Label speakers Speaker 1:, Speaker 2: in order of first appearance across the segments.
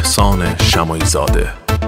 Speaker 1: احسان شماعی زاده.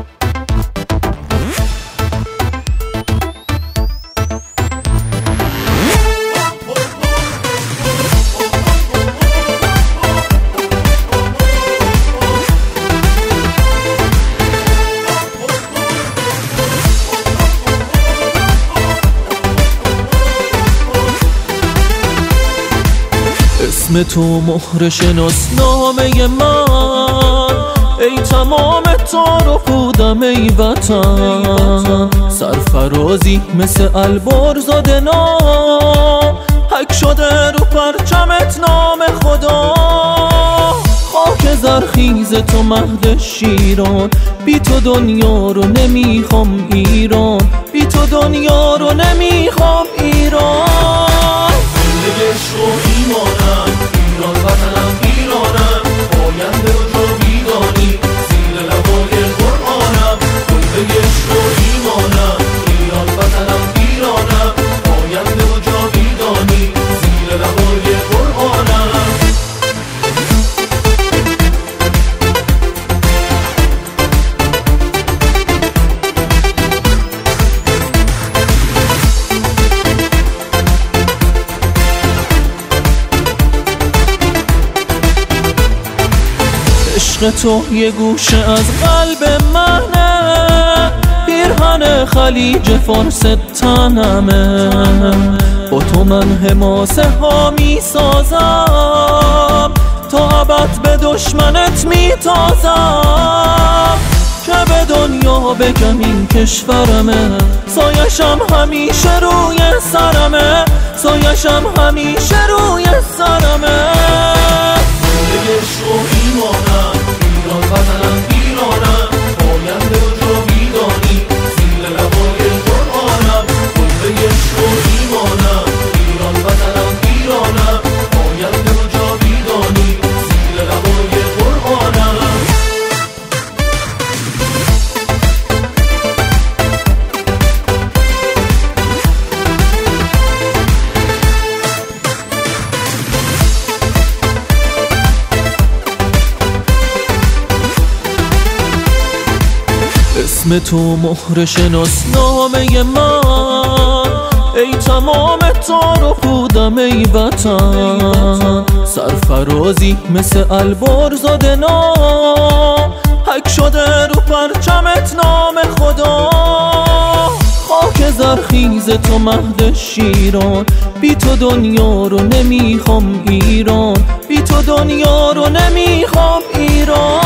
Speaker 2: اسم تو مهر شناسنامه من، ای تمام تار و پودم ای وطن. سرفرازی مثل البرز نام، حک شده رو پرچمت نام خدا. خاک زرخیز تو مهد شیران، بی تو دنیا رو نمیخوام ایران، بی تو دنیا رو نمیخوام ایران.
Speaker 3: عشق و ایمانم، ایران وطنم ایرانم، آینده و جاویدانی زیر لوای قرآنم. کل عشق و ایمانم، ایران وطنم ایرانم، آینده و جاویدانی زیر لوای قرآنم.
Speaker 2: عشق تو یه گوشه از قلب منه، پیرهن خلیج فارس تنمه. با تو من حماسه ها می سازم، تا ابد به دشمنت می تازم. که به دنیا بگم این کشورمه، سایشم همیشه روی سرمه، سایشم همیشه روی سرمه.
Speaker 3: عشق و ایمانم، ایران وطنم ایرانم، آینده و جاویدانی زیر لوای قرآنم. کل عشق و ایمانم، ایران وطنم ایرانم، آینده و جاویدانی زیر لوای قرآنم.
Speaker 2: اسم تو مهر شناسنامه من، ای تمام تار و پودم ای وطن. سرفرازی مثل البرز نام، حک شده رو پرچمت نام خدا. خاک زرخیز تو مهد شیران، بی تو دنیا رو نمیخوام ایران، بی تو دنیا رو نمیخوام ایران.